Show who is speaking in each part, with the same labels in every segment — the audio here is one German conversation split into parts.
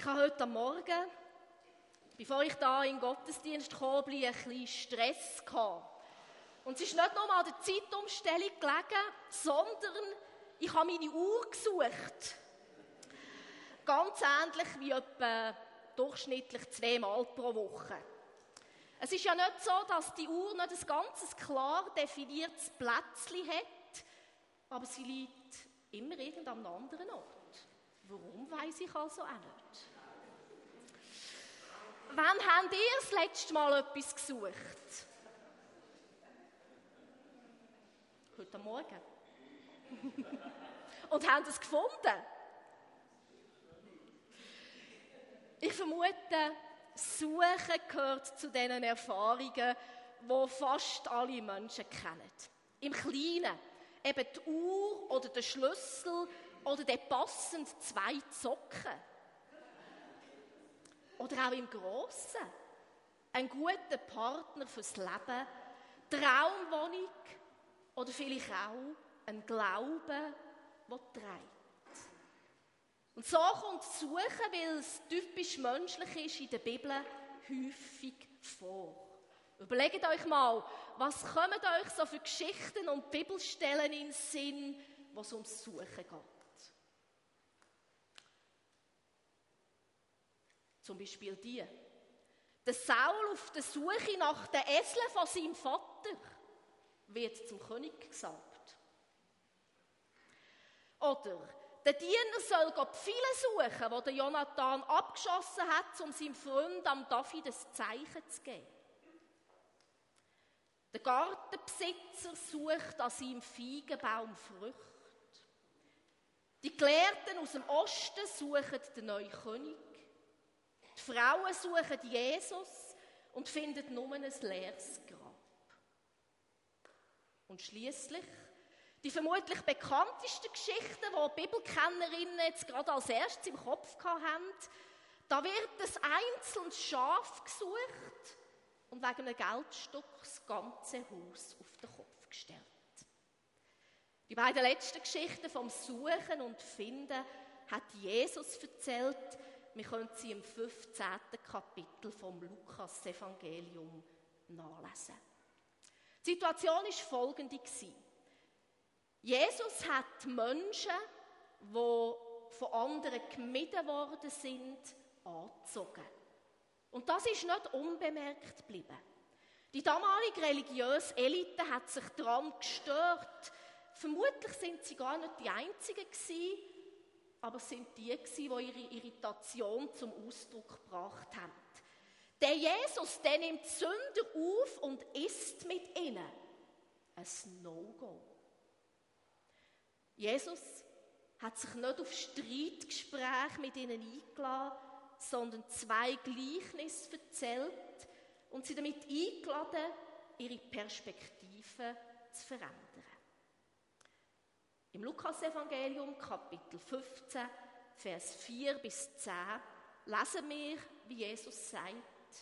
Speaker 1: Ich habe heute Morgen, bevor ich da in den Gottesdienst gekommen bin, ein bisschen Stress gehabt. Und es ist nicht nur an der Zeitumstellung gelegen, sondern ich habe meine Uhr gesucht. Ganz ähnlich wie etwa durchschnittlich 2-mal pro Woche. Es ist ja nicht so, dass die Uhr nicht ein ganz klar definiertes Plätzchen hat, aber sie liegt immer an einem anderen Ort. Warum, weiss ich also auch nicht. Wann habt ihr das letzte Mal etwas gesucht? Heute Morgen. Und habt es gefunden? Ich vermute, Suchen gehört zu diesen Erfahrungen, die fast alle Menschen kennen. Im Kleinen, eben die Uhr oder der Schlüssel oder der passend 2 Socken. Oder auch im Grossen. Ein guter Partner fürs Leben, Traumwohnung oder vielleicht auch ein Glaube, der trägt. Und so kommt das Suchen, weil es typisch menschlich ist, in der Bibel häufig vor. Überlegt euch mal, was kommen euch so für Geschichten und Bibelstellen in den Sinn, wo es ums Suchen geht. Zum Beispiel die. Der Saul auf der Suche nach den Eseln von seinem Vater wird zum König gesalbt. Oder der Diener soll Gott viele suchen, die der Jonathan abgeschossen hat, um seinem Freund am David ein Zeichen zu geben. Der Gartenbesitzer sucht an seinem Feigenbaum Früchte. Die Gelehrten aus dem Osten suchen den neuen König. Die Frauen suchen Jesus und finden nur ein leeres Grab. Und schliesslich die vermutlich bekanntesten Geschichten, die Bibelkennerinnen jetzt gerade als erstes im Kopf haben, da wird ein einzelnes Schaf gesucht und wegen einem Geldstück das ganze Haus auf den Kopf gestellt. Die beiden letzten Geschichten vom Suchen und Finden hat Jesus erzählt. Wir können sie im 15. Kapitel vom Lukas-Evangelium nachlesen. Die Situation war folgende. Jesus hat Menschen, die von anderen gemieden worden sind, angezogen. Und das ist nicht unbemerkt geblieben. Die damalige religiöse Elite hat sich daran gestört. Vermutlich sind sie gar nicht die Einzigen gewesen, aber es sind die gewesen, die ihre Irritation zum Ausdruck gebracht haben. Der Jesus, der nimmt Sünder auf und isst mit ihnen. Ein No-Go. Jesus hat sich nicht auf Streitgespräche mit ihnen eingeladen, sondern 2 Gleichnisse erzählt und sie damit eingeladen, ihre Perspektive zu verändern. Im Lukas-Evangelium, Kapitel 15, Vers 4-10, lesen wir, wie Jesus sagt: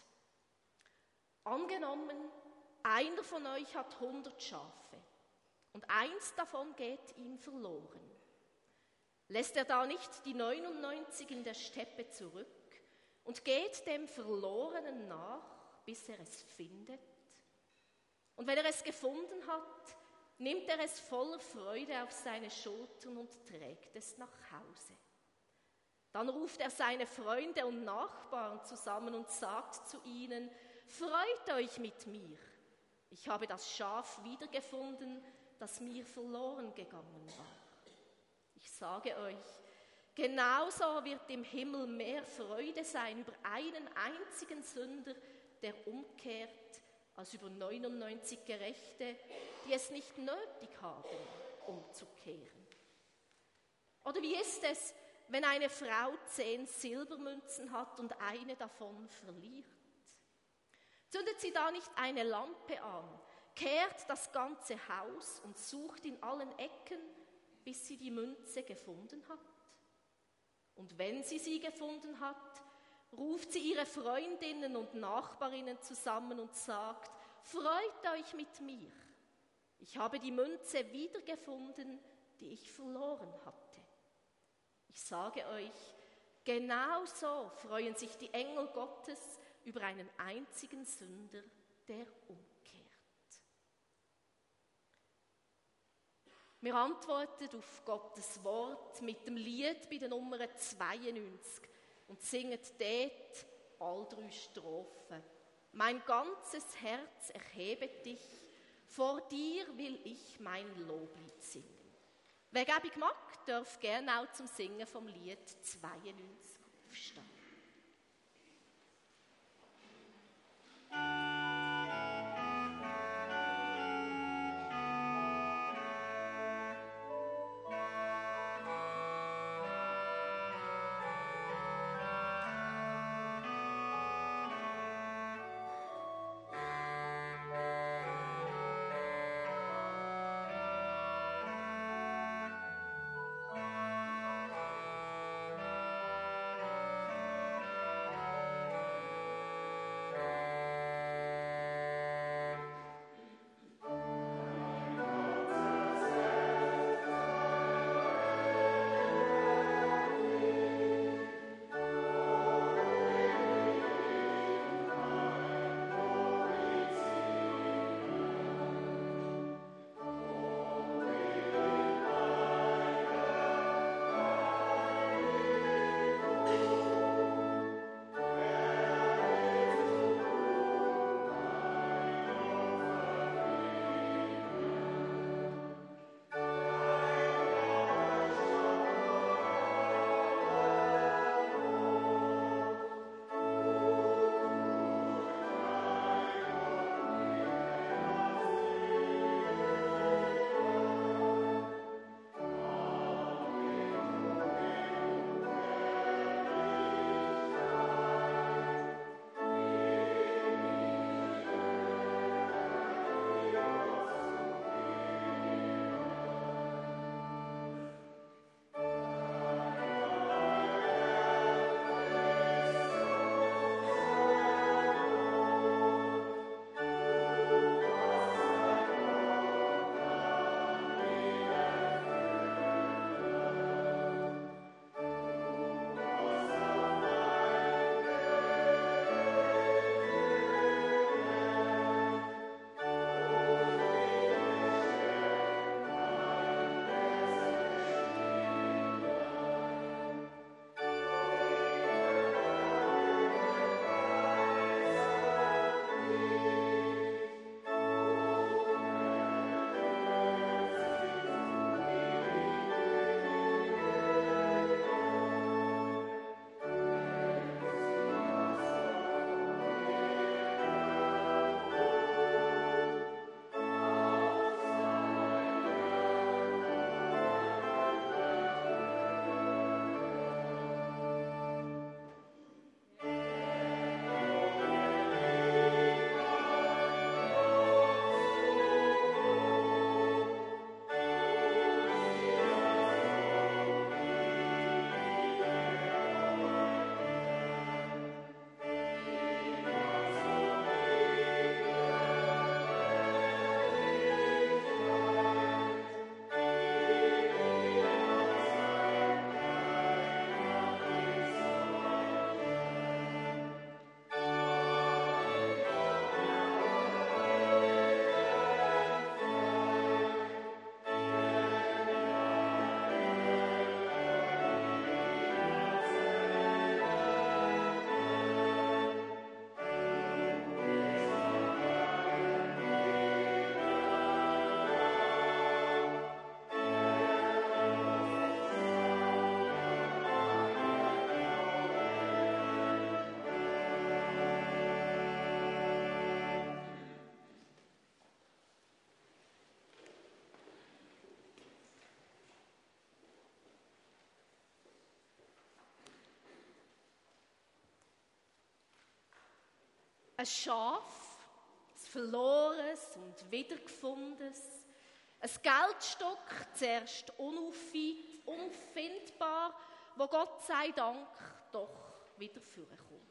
Speaker 1: Angenommen, einer von euch hat 100 Schafe und eins davon geht ihm verloren. Lässt er da nicht die 99 in der Steppe zurück und geht dem Verlorenen nach, bis er es findet? Und wenn er es gefunden hat, nimmt er es voller Freude auf seine Schultern und trägt es nach Hause. Dann ruft er seine Freunde und Nachbarn zusammen und sagt zu ihnen: Freut euch mit mir, ich habe das Schaf wiedergefunden, das mir verloren gegangen war. Ich sage euch, genauso wird im Himmel mehr Freude sein über einen einzigen Sünder, der umkehrt, als über 99 Gerechte, die es nicht nötig haben, umzukehren. Oder wie ist es, wenn eine Frau 10 Silbermünzen hat und eine davon verliert? Zündet sie da nicht eine Lampe an, kehrt das ganze Haus und sucht in allen Ecken, bis sie die Münze gefunden hat? Und wenn sie gefunden hat, ruft sie ihre Freundinnen und Nachbarinnen zusammen und sagt: Freut euch mit mir, ich habe die Münze wiedergefunden, die ich verloren hatte. Ich sage euch, genauso freuen sich die Engel Gottes über einen einzigen Sünder, der umkehrt. Wir antworten auf Gottes Wort mit dem Lied bei der Nummer 92 und singen dort all 3 Strophen. Mein ganzes Herz erhebet dich, vor dir will ich mein Loblied singen. Wer gebig mag, darf gerne auch zum Singen vom Lied 92 aufstehen. Ein Schaf, ein verlorenes und wiedergefundenes, ein Geldstück, zuerst unauffindbar, wo Gott sei Dank doch wieder vorkommt.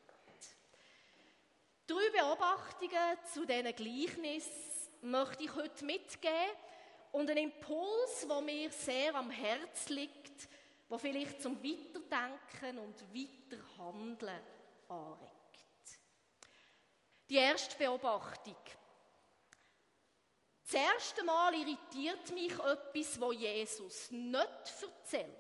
Speaker 1: 3 Beobachtungen zu diesen Gleichnissen möchte ich heute mitgeben und einen Impuls, der mir sehr am Herzen liegt, wo vielleicht zum Weiterdenken und Weiterhandeln anregt. Die erste Beobachtung. Das erste Mal irritiert mich etwas, was Jesus nicht erzählt.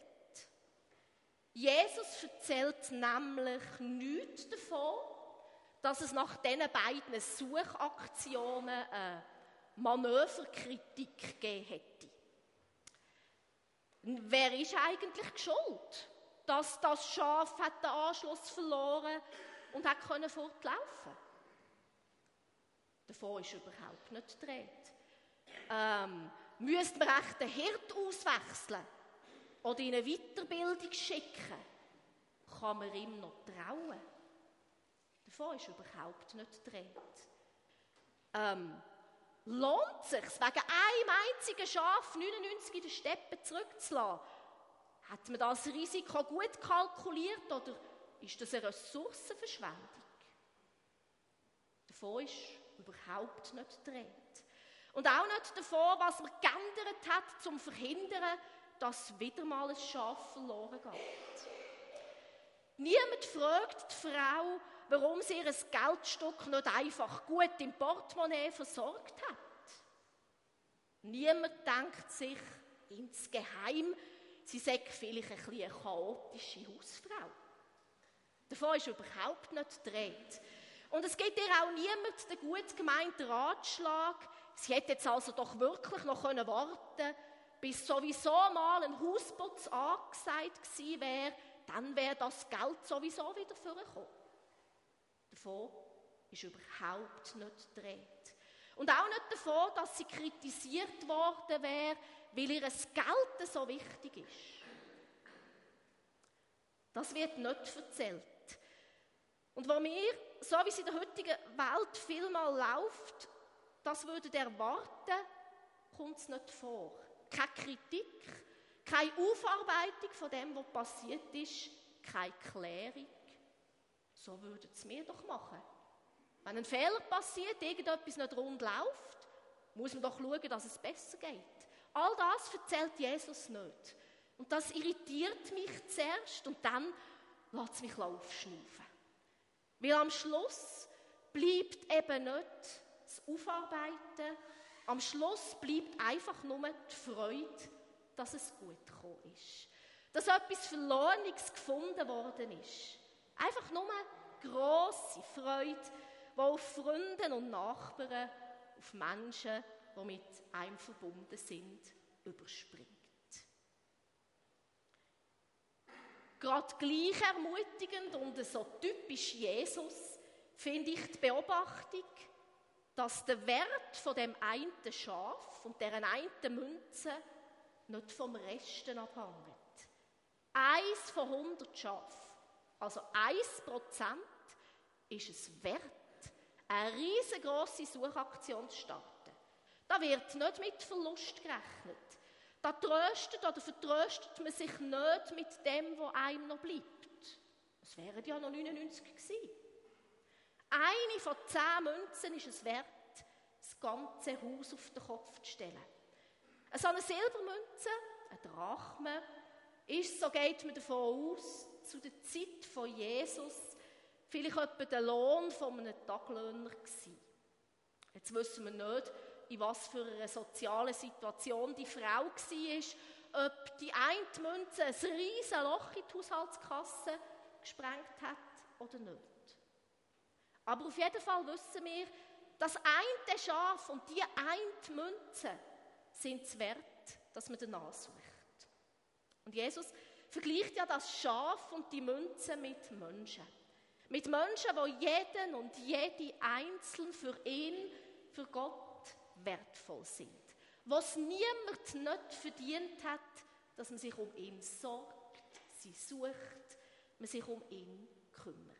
Speaker 1: Jesus erzählt nämlich nichts davon, dass es nach diesen beiden Suchaktionen eine Manöverkritik gegeben hätte. Wer ist eigentlich schuld, dass das Schaf den Anschluss verloren und fortlaufen konnte? Davon ist überhaupt nicht die Rede. Müsste man echt den Hirt auswechseln oder in eine Weiterbildung schicken? Kann man ihm noch trauen? Davon ist überhaupt nicht die Rede. Lohnt es sich, wegen einem einzigen Schaf 99 in den Steppen zurückzulassen? Hat man das Risiko gut kalkuliert oder ist das eine Ressourcenverschwendung? Davon ist überhaupt nicht die Rede. Und auch nicht davon, was man geändert hat, um zu verhindern, dass wieder mal ein Schaf verloren geht. Niemand fragt die Frau, warum sie ihr Geldstück nicht einfach gut im Portemonnaie versorgt hat. Niemand denkt sich insgeheim, sie sei vielleicht eine chaotische Hausfrau. Davon ist überhaupt nicht die Rede. Und es gibt ihr auch niemand den gut gemeinten Ratschlag, sie hätte jetzt also doch wirklich noch warten können, bis sowieso mal ein Hausputz angesagt gewesen wäre, dann wäre das Geld sowieso wieder vorgekommen. Davon ist überhaupt nicht die Rede. Und auch nicht davon, dass sie kritisiert worden wäre, weil ihr Geld so wichtig ist. Das wird nicht erzählt. Und wo wir, so wie es in der heutigen Welt vielmal läuft, das würden erwarten, kommt es nicht vor. Keine Kritik, keine Aufarbeitung von dem, was passiert ist, keine Klärung. So würden es wir doch machen. Wenn ein Fehler passiert, irgendetwas nicht rund läuft, muss man doch schauen, dass es besser geht. All das erzählt Jesus nicht. Und das irritiert mich zuerst und dann lässt es mich aufschnaufen. Weil am Schluss bleibt eben nicht das Aufarbeiten, am Schluss bleibt einfach nur die Freude, dass es gut gekommen ist. Dass etwas Verlorenes gefunden worden ist. Einfach nur grosse Freude, die auf Freunde und Nachbarn, auf Menschen, die mit einem verbunden sind, überspringt. Gerade gleich ermutigend und so typisch Jesus finde ich die Beobachtung, dass der Wert von dem einen Schaf und deren einen Münze nicht vom Resten abhängt. 1 von 100 Schafen, also 1%, ist es wert, eine riesengroße Suchaktion zu starten. Da wird nicht mit Verlust gerechnet. Da tröstet oder vertröstet man sich nicht mit dem, was einem noch bleibt. Es wären ja noch 99 gewesen. Eine von 10 Münzen ist es wert, das ganze Haus auf den Kopf zu stellen. So eine Silbermünze, eine Drachme, ist, so geht man davon aus, zu der Zeit von Jesus vielleicht etwa der Lohn von einem Taglöhner gewesen. Jetzt wissen wir nicht, in was für einer sozialen Situation die Frau war, ob die eine Münze ein riesen Loch in die Haushaltskasse gesprengt hat oder nicht. Aber auf jeden Fall wissen wir, das eine Schaf und die eine Münze sind es wert, dass man danach sucht. Und Jesus vergleicht ja das Schaf und die Münze mit Menschen. Mit Menschen, die jeden und jede einzeln für ihn, für Gott wertvoll sind. Was niemand nicht verdient hat, dass man sich um ihn sorgt, sie sucht, man sich um ihn kümmert.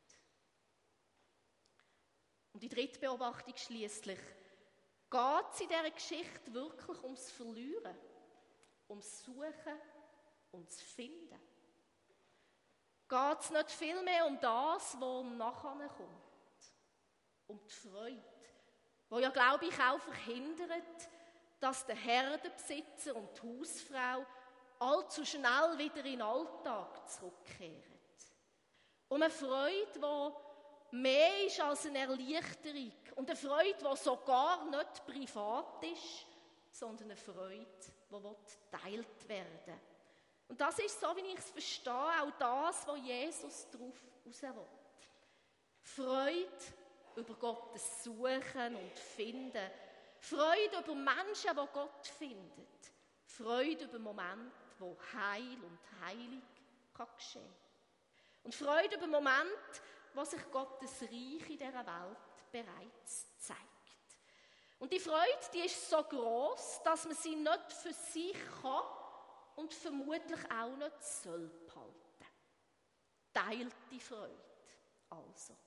Speaker 1: Und die dritte Beobachtung schliesslich: Geht es in dieser Geschichte wirklich ums Verlieren, ums Suchen, ums Finden? Geht es nicht vielmehr um das, was nachher kommt? Um die Freude, die ja, glaube ich, auch verhindert, dass der Herdenbesitzer und die Hausfrau allzu schnell wieder in den Alltag zurückkehren. Um eine Freude, die mehr ist als eine Erleichterung. Und eine Freude, die sogar nicht privat ist, sondern eine Freude, die geteilt werden will. Und das ist, so wie ich es verstehe, auch das, was Jesus darauf raus will. Freude über Gottes Suchen und Finden. Freude über Menschen, die Gott findet. Freude über Momente, wo Heil und Heilung geschehen kann. Und Freude über Momente, wo sich Gottes Reich in dieser Welt bereits zeigt. Und die Freude, die ist so gross, dass man sie nicht für sich kann und vermutlich auch nicht soll behalten. Teilt die Freude also.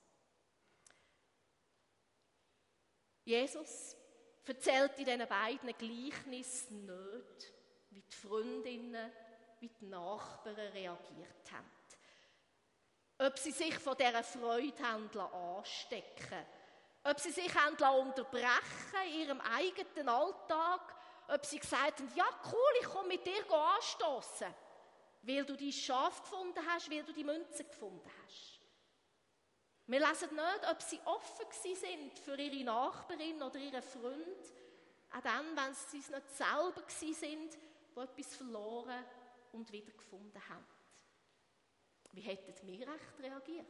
Speaker 1: Jesus erzählt in diesen beiden Gleichnissen nicht, wie die Freundinnen, wie die Nachbarn reagiert haben. Ob sie sich von dieser Freude anstecken lassen, ob sie sich unterbrechen in ihrem eigenen Alltag, ob sie gesagt haben, ja cool, ich komme mit dir anstossen, weil du die Schaf gefunden hast, weil du die Münze gefunden hast. Wir lesen nicht, ob sie offen sind für ihre Nachbarin oder ihren Freund, auch dann, wenn sie es nicht selber sind, die etwas verloren und wieder gefunden haben. Wie hätten wir recht reagiert?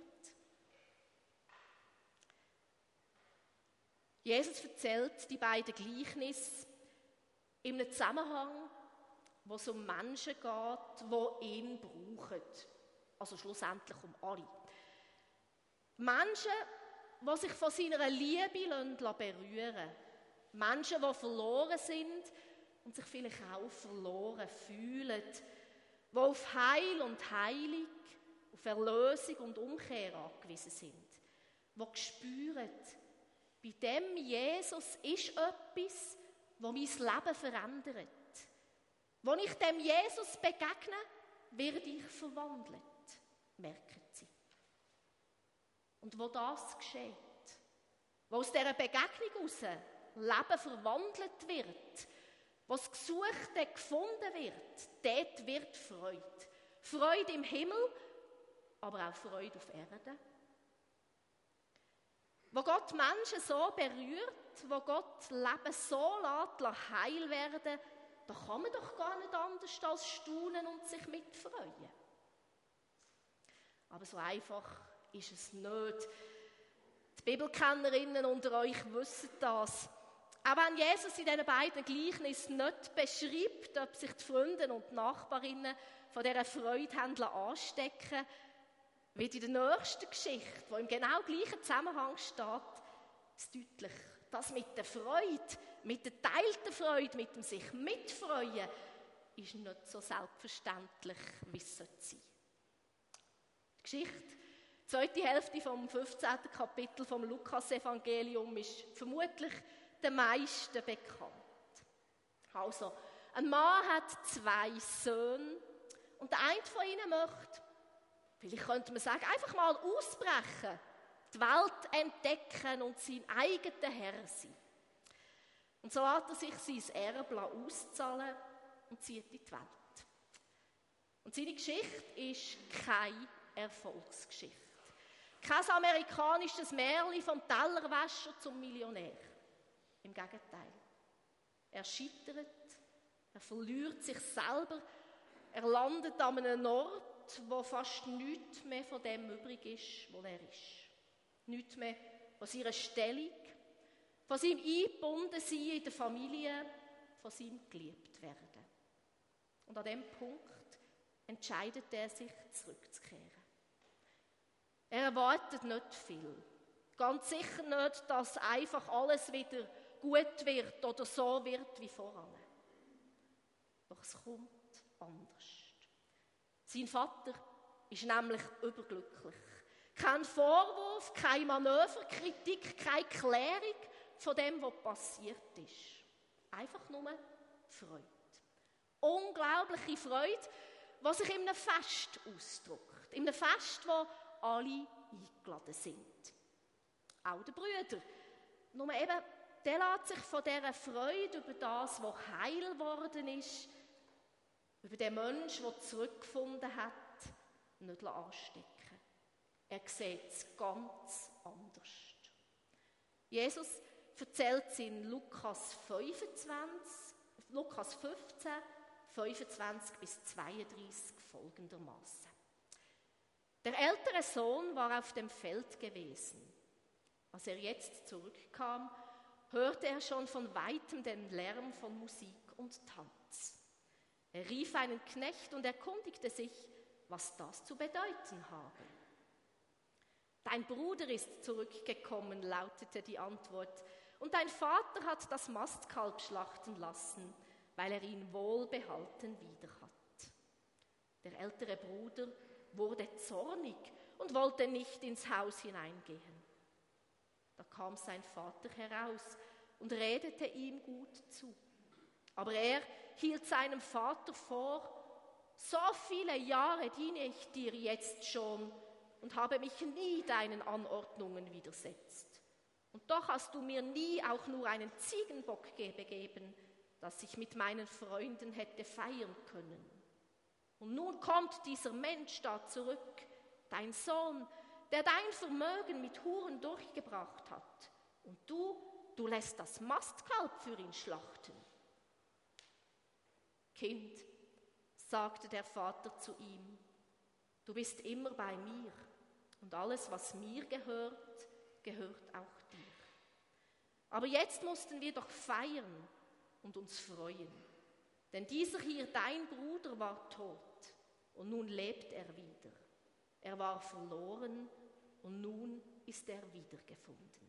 Speaker 1: Jesus erzählt die beiden Gleichnisse in einem Zusammenhang, wo es um Menschen geht, die ihn brauchen. Also schlussendlich um alle. Menschen, die sich von seiner Liebe berühren lassen. Menschen, die verloren sind und sich vielleicht auch verloren fühlen. Die auf Heil und Heilung, auf Erlösung und Umkehr angewiesen sind. Die spüren, bei dem Jesus ist etwas, das mein Leben verändert. Wenn ich dem Jesus begegne, werde ich verwandelt, merken sie. Und wo das geschieht, wo aus dieser Begegnung heraus Leben verwandelt wird, wo das Gesuchte gefunden wird, dort wird Freude. Freude im Himmel, aber auch Freude auf Erden. Wo Gott Menschen so berührt, wo Gott Leben so lässt heil werden, da kann man doch gar nicht anders als staunen und sich mitfreuen. Aber so einfach ist es nicht. Die Bibelkennerinnen unter euch wissen das. Auch wenn Jesus in diesen beiden Gleichnissen nicht beschreibt, ob sich die Freunde und die Nachbarinnen von dieser Freude anstecken, wird in der nächsten Geschichte, die im genau gleichen Zusammenhang steht, es deutlich. Das mit der Freude, mit der teilten Freude, mit dem sich mitfreuen, ist nicht so selbstverständlich, wie es sein sollte. Die Geschichte, die zweite Hälfte vom 15. Kapitel vom Lukas-Evangelium, ist vermutlich den meisten bekannt. Also, ein Mann hat 2 Söhne und der eine von ihnen möchte, vielleicht könnte man sagen, einfach mal ausbrechen, die Welt entdecken und sein eigener Herr sein. Und so lässt er sich sein Erbe auszahlen und zieht in die Welt. Und seine Geschichte ist keine Erfolgsgeschichte. Kein amerikanisches Märchen vom Tellerwäscher zum Millionär. Im Gegenteil. Er scheitert, er verliert sich selber, er landet an einem Ort, wo fast nichts mehr von dem übrig ist, wo er ist. Nichts mehr von seiner Stellung, von seinem Eingebundensein in der Familie, von seinem geliebt werden. Und an diesem Punkt entscheidet er sich, zurückzukehren. Er erwartet nicht viel. Ganz sicher nicht, dass einfach alles wieder gut wird oder so wird wie voran. Doch es kommt anders. Sein Vater ist nämlich überglücklich. Kein Vorwurf, keine Manöverkritik, keine Klärung von dem, was passiert ist. Einfach nur Freude. Unglaubliche Freude, die sich in einem Fest ausdrückt. In einem Fest, wo alle eingeladen sind. Auch der Brüder. Nur eben, der lässt sich von dieser Freude über das, was heil geworden ist, über den Menschen, der zurückgefunden hat, nicht anstecken. Er sieht es ganz anders. Jesus erzählt es in Lukas 15, 25 bis 32 folgendermaßen. Der ältere Sohn war auf dem Feld gewesen. Als er jetzt zurückkam, hörte er schon von weitem den Lärm von Musik und Tanz. Er rief einen Knecht und erkundigte sich, was das zu bedeuten habe. Dein Bruder ist zurückgekommen, lautete die Antwort, und dein Vater hat das Mastkalb schlachten lassen, weil er ihn wohlbehalten wieder hat. Der ältere Bruder wurde zornig und wollte nicht ins Haus hineingehen. Da kam sein Vater heraus und redete ihm gut zu. Aber er hielt seinem Vater vor, so viele Jahre diene ich dir jetzt schon und habe mich nie deinen Anordnungen widersetzt. Und doch hast du mir nie auch nur einen Ziegenbock gegeben, dass ich mit meinen Freunden hätte feiern können. Und nun kommt dieser Mensch da zurück, dein Sohn, der dein Vermögen mit Huren durchgebracht hat. Und du lässt das Mastkalb für ihn schlachten. Kind, sagte der Vater zu ihm, du bist immer bei mir und alles, was mir gehört, gehört auch dir. Aber jetzt mussten wir doch feiern und uns freuen, denn dieser hier, dein Bruder, war tot und nun lebt er wieder. Er war verloren und nun ist er wiedergefunden.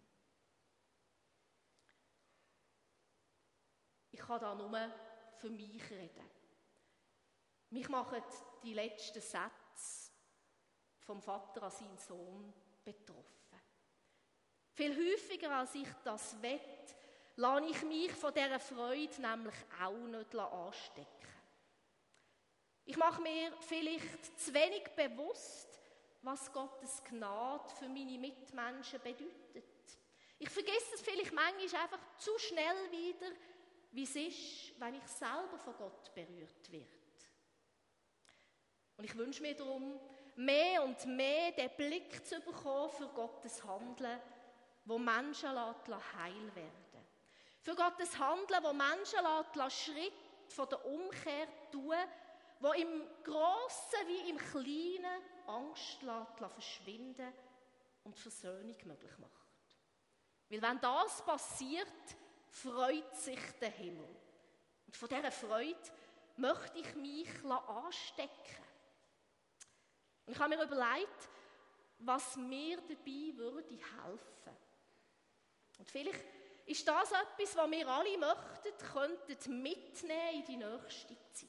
Speaker 1: Ich kann da nur für mich reden. Mich machen die letzten Sätze vom Vater an seinen Sohn betroffen. Viel häufiger als ich das will, lasse ich mich von dieser Freude nämlich auch nicht anstecken. Ich mache mir vielleicht zu wenig bewusst, was Gottes Gnade für meine Mitmenschen bedeutet. Ich vergesse es vielleicht manchmal einfach zu schnell wieder, wie es ist, wenn ich selber von Gott berührt werde. Und ich wünsche mir darum, mehr und mehr den Blick zu bekommen für Gottes Handeln, wo Menschen heil werden. Für Gottes Handeln, wo Menschen Schritt von der Umkehr tun, wo im Grossen wie im Kleinen Angst verschwinden und Versöhnung möglich macht. Weil wenn das passiert, freut sich der Himmel. Und von dieser Freude möchte ich mich anstecken. Und ich habe mir überlegt, was mir dabei würde helfen. Und vielleicht ist das etwas, was wir alle könnten mitnehmen in die nächste Zeit.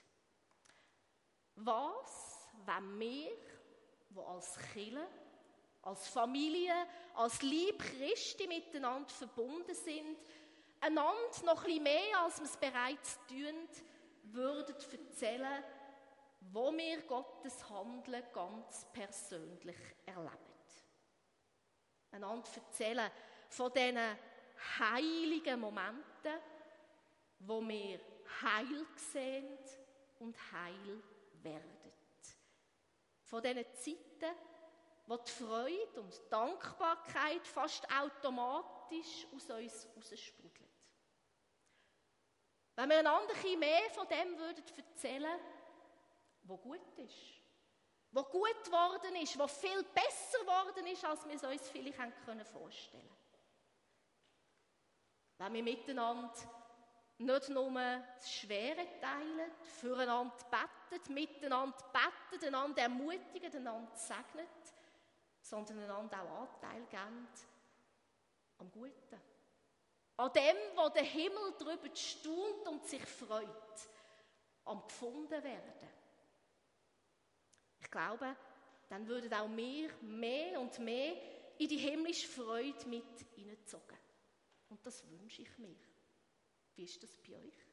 Speaker 1: Was, wenn wir, die als Kirche, als Familie, als Leib Christi miteinander verbunden sind, einander noch ein bisschen mehr, als wir es bereits tun, würden erzählen, wo wir Gottes Handeln ganz persönlich erleben. Einander erzählen von diesen heiligen Momenten, wo wir heil sehen und heil werden. Von diesen Zeiten, wo die Freude und die Dankbarkeit fast automatisch aus uns heraussprudelt. Wenn wir einander ein bisschen mehr von dem erzählen würden, was gut ist, was gut geworden ist, was viel besser geworden ist, als wir es uns vielleicht vorstellen können. Wenn wir miteinander nicht nur das Schwere teilen, füreinander beten, miteinander beten, einander ermutigen, einander segnen, sondern einander auch Anteil geben am Guten. An dem, wo der Himmel darüber staunt und sich freut, am gefunden werden. Ich glaube, dann würden auch wir mehr und mehr in die himmlische Freude mit hineingezogen. Und das wünsche ich mir. Wie ist das bei euch?